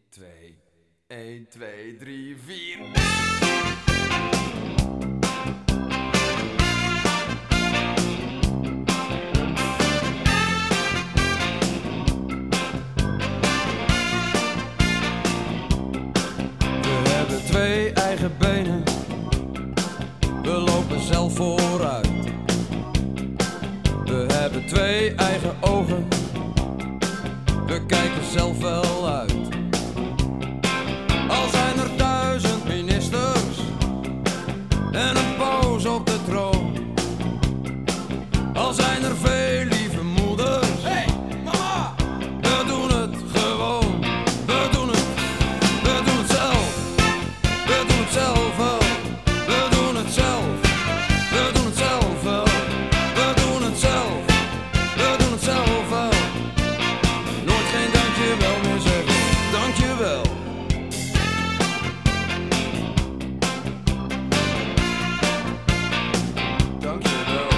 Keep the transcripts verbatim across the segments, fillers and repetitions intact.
twee, één, twee, drie, vier. We hebben twee eigen benen, we lopen zelf vooruit. We hebben twee eigen ogen, we kijken zelf wel uit. Al zijn er duizend ministers en een paus op de troon. Al zijn er veel lieve moeders. Hey, mama! We doen het gewoon. We doen het, we doen het zelf. We doen het zelf wel. We doen het zelf. We doen het zelf wel. We doen het zelf. We doen het zelf wel. Nooit geen dankjewel meer zeggen. Dankjewel. Dankjewel.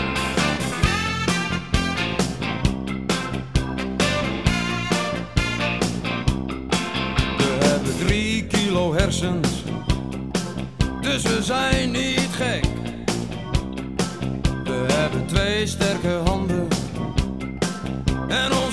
We hebben drie kilo hersens, dus we zijn niet gek. We hebben twee sterke handen en ons